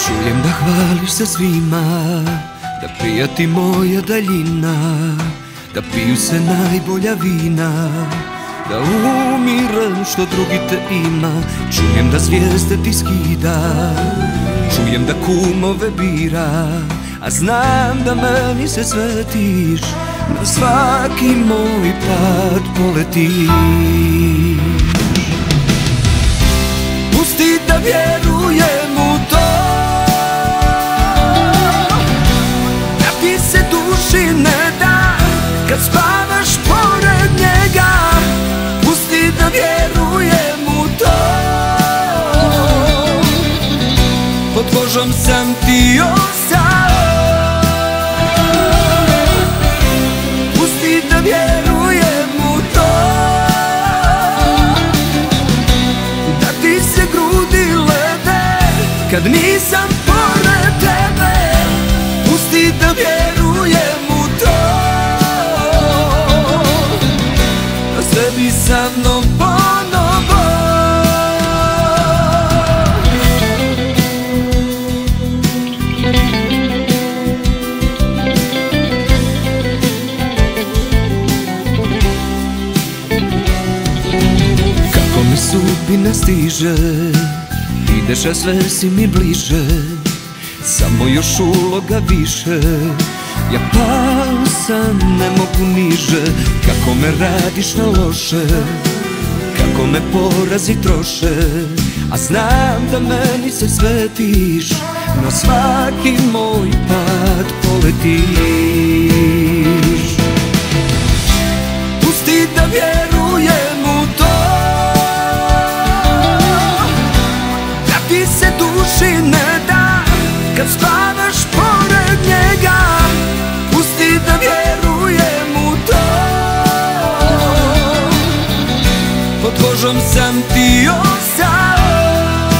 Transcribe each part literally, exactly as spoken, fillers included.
Čujem da hvališ se svima, da prija ti moja daljina, da piju se najbolja vina, da umiram što drugi te ima. Čujem da zvijezde ti skida, čujem da kumove bira, a znam da meni se svetiš, na svaki moj pad poletiš. Pusti da vjerujem u to, da ti se duši ne da kad spavaš pored njega. Pusti da vjerujem u to, pod kožom sam ti ostao. Pusti da vjerujem u to, da ti se grudi lede kad nisam pored tebe. Pusti da vjerujem u to, da sebi sa mnom ponovo. Kako mi sudbina stiže, ideš a sve si mi bliže, samo još uloga više. Ja pao sam, ne mogu niže, kako me radiš na loše, kako me porazi troše, a znam da meni se svetiš, na svaki moj pad poletiš. Pusti da vjerujem u to, da ti se duši ne da kad spavaš pored njega. Pusti da vjerujem u to, pod kožom sam ti ostao.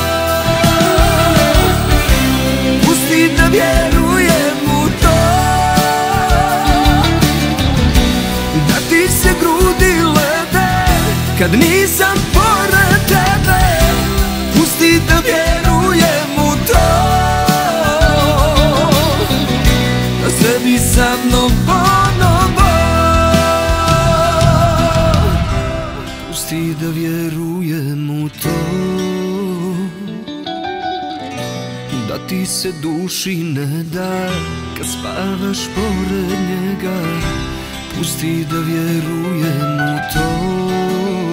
Pusti da vjerujem u to, da ti se grudi lede kad nisam pored tebe. Pusti da vjerujem u to, da sebi sa mnom ponovo. Pusti da vjerujem u to, da ti se duši ne da kad spavaš pored njega. Pusti da vjerujem u to,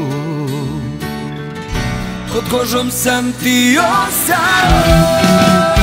pod kožom sam ti ostao.